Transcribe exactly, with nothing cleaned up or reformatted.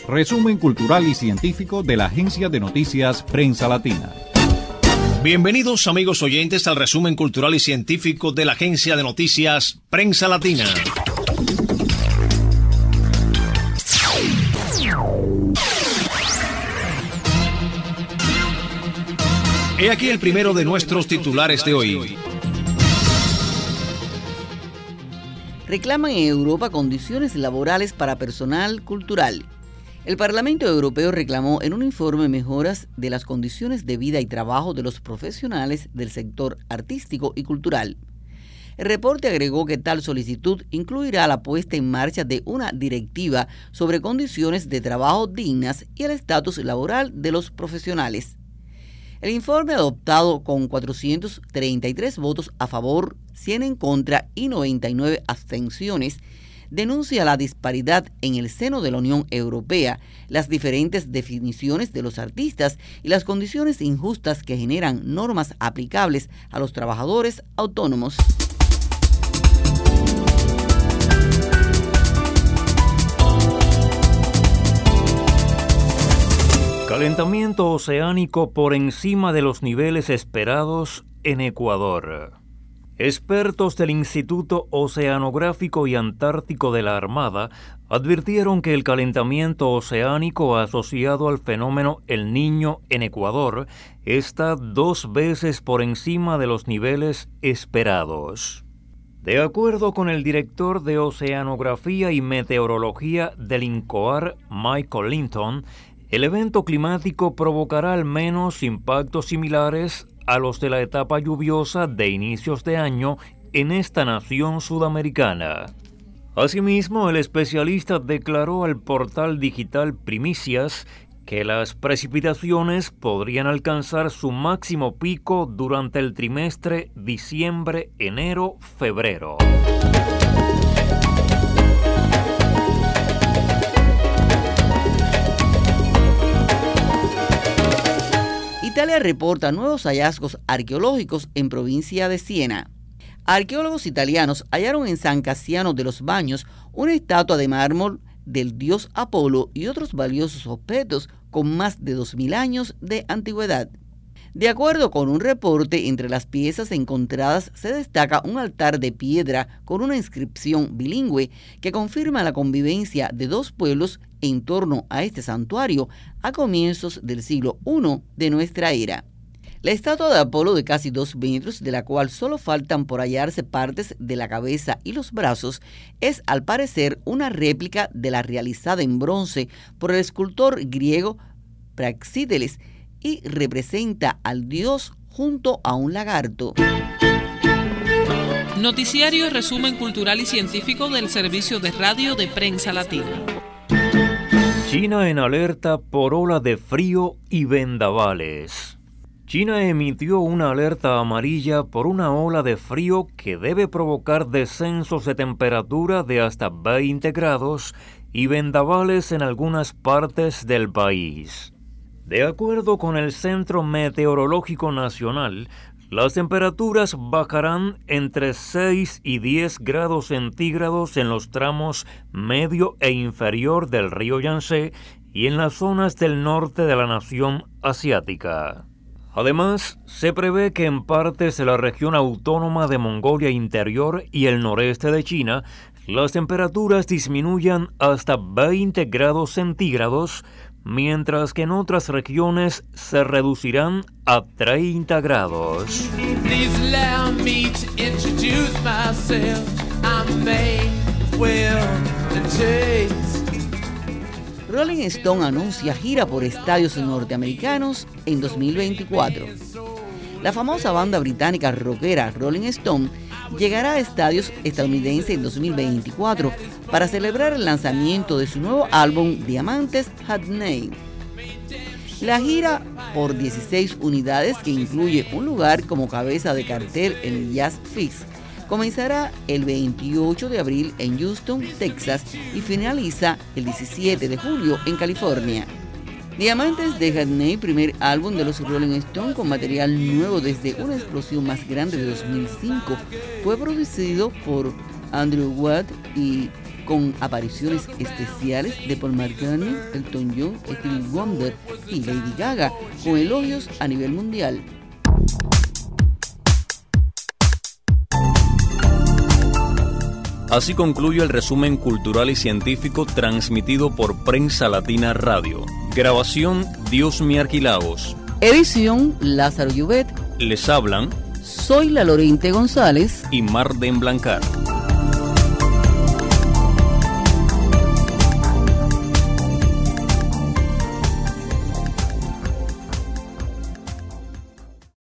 Resumen cultural y científico de la agencia de noticias Prensa Latina. Bienvenidos, amigos oyentes, al resumen cultural y científico de la agencia de noticias Prensa Latina. He aquí el primero de nuestros titulares de hoy. Reclaman en Europa condiciones laborales para personal cultural. El Parlamento Europeo reclamó en un informe mejoras de las condiciones de vida y trabajo de los profesionales del sector artístico y cultural. El reporte agregó que tal solicitud incluirá la puesta en marcha de una directiva sobre condiciones de trabajo dignas y el estatus laboral de los profesionales. El informe, adoptado con cuatrocientos treinta y tres votos a favor, cien en contra y noventa y nueve abstenciones, denuncia la disparidad en el seno de la Unión Europea, las diferentes definiciones de los artistas y las condiciones injustas que generan normas aplicables a los trabajadores autónomos. Calentamiento oceánico por encima de los niveles esperados en Ecuador. Expertos del Instituto Oceanográfico y Antártico de la Armada advirtieron que el calentamiento oceánico asociado al fenómeno El Niño en Ecuador está dos veces por encima de los niveles esperados. De acuerdo con el director de Oceanografía y Meteorología del INCOAR, Michael Linton, el evento climático provocará al menos impactos similares a los de la etapa lluviosa de inicios de año en esta nación sudamericana. Asimismo, el especialista declaró al portal digital Primicias que las precipitaciones podrían alcanzar su máximo pico durante el trimestre diciembre, enero, febrero. Italia reporta nuevos hallazgos arqueológicos en provincia de Siena. Arqueólogos italianos hallaron en San Casiano de los Baños una estatua de mármol del dios Apolo y otros valiosos objetos con más de dos mil años de antigüedad. De acuerdo con un reporte, entre las piezas encontradas se destaca un altar de piedra con una inscripción bilingüe que confirma la convivencia de dos pueblos en torno a este santuario a comienzos del siglo primero de nuestra era. La estatua de Apolo de casi dos metros, de la cual solo faltan por hallarse partes de la cabeza y los brazos, es al parecer una réplica de la realizada en bronce por el escultor griego Praxíteles y representa al dios junto a un lagarto. Noticiario Resumen Cultural y Científico del Servicio de Radio de Prensa Latina. China en alerta por ola de frío y vendavales. China emitió una alerta amarilla por una ola de frío que debe provocar descensos de temperatura de hasta veinte grados y vendavales en algunas partes del país. De acuerdo con el Centro Meteorológico Nacional, las temperaturas bajarán entre seis y diez grados centígrados en los tramos medio e inferior del río Yangtze y en las zonas del norte de la nación asiática. Además, se prevé que en partes de la región autónoma de Mongolia Interior y el noreste de China, las temperaturas disminuyan hasta veinte grados centígrados, mientras que en otras regiones se reducirán a treinta grados. Rolling Stone anuncia gira por estadios norteamericanos en dos mil veinticuatro. La famosa banda británica rockera Rolling Stone llegará a estadios estadounidenses en dos mil veinticuatro para celebrar el lanzamiento de su nuevo álbum Diamantes Had Name. La gira, por dieciséis unidades, que incluye un lugar como cabeza de cartel en el Jazz Fix, comenzará el veintiocho de abril en Houston, Texas, y finaliza el diecisiete de julio en California. Diamantes de Had Name, primer álbum de los Rolling Stones con material nuevo desde una explosión más grande de dos mil cinco, fue producido por Andrew Watt y con apariciones especiales de Paul McCartney, Elton John, Stevie Wonder y Lady Gaga, con elogios a nivel mundial. Así concluye el resumen cultural y científico transmitido por Prensa Latina Radio. Grabación Diosmi Arquilaos. Edición Lázaro Llobet. Les hablan Soy la Lorente González y Marden Blancar.